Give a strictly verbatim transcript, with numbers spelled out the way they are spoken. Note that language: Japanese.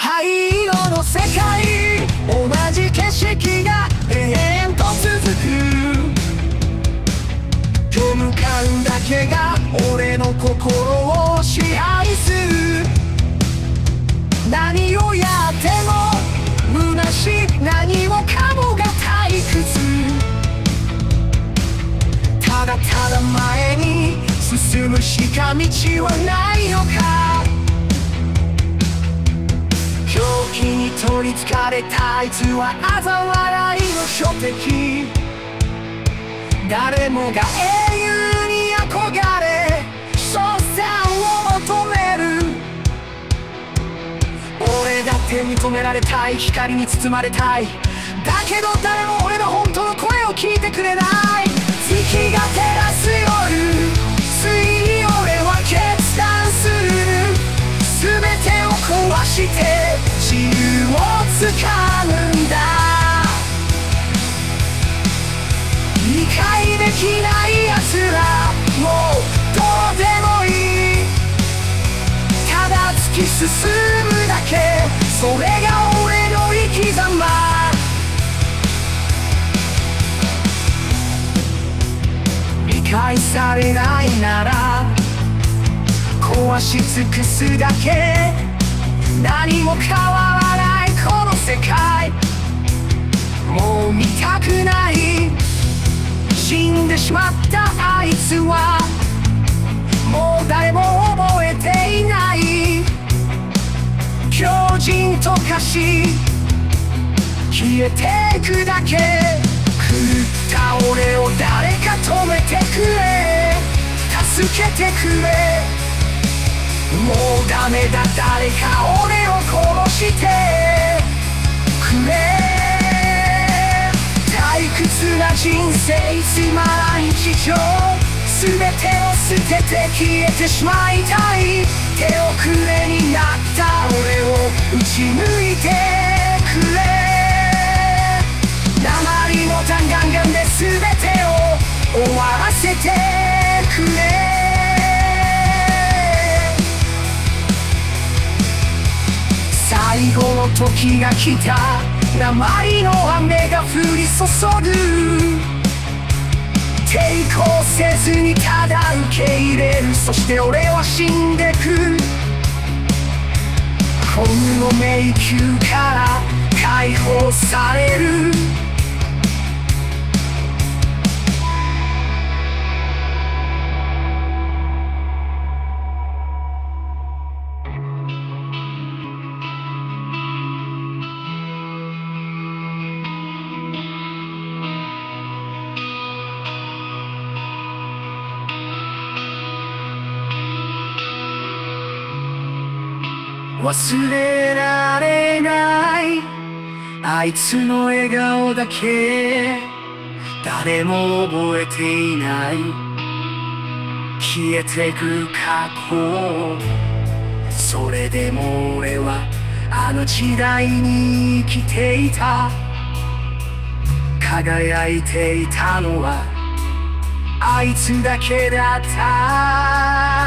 灰色の世界、同じ景色が永遠と続く。向かうだけが俺の心を支配する。何をやっても虚しい、何もかもが退屈。ただただ前に進むしか道はないのか。狂気に取りつかれたあいつは嘲笑いの初敵。誰もが英雄に憧れ称賛を求める。俺だって認められたい、光に包まれたい。だけど誰も俺の本当の声を聞いてくれない。月が照らす夜、ついに俺は決断する。全てを壊して自由をつかむんだ。理解できない奴らもうどうでもいい。ただ突き進むだけ、それが俺の生き様。理解されないなら壊し尽くすだけ。何も変わらないこの世界、もう見たくない。死んでしまったあいつはもう誰も覚えていない。狂人と化し消えてくだけ。狂った俺を誰か止めてくれ、助けてくれ。もうダメだ、誰か俺を殺してくれ。退屈な人生、つまらん日常、全てを捨てて消えてしまいたい。手遅れになった俺を打ち抜いてくれ。鉛の弾丸ガンで全てを終わらせてくれ。最後の時が来た、鉛の雨が降り注ぐ。抵抗せずにただ受け入れる。そして俺は死んでく。この迷宮から解放される。忘れられないあいつの笑顔だけ。誰も覚えていない消えてく過去。それでも俺はあの時代に生きていた。輝いていたのはあいつだけだった。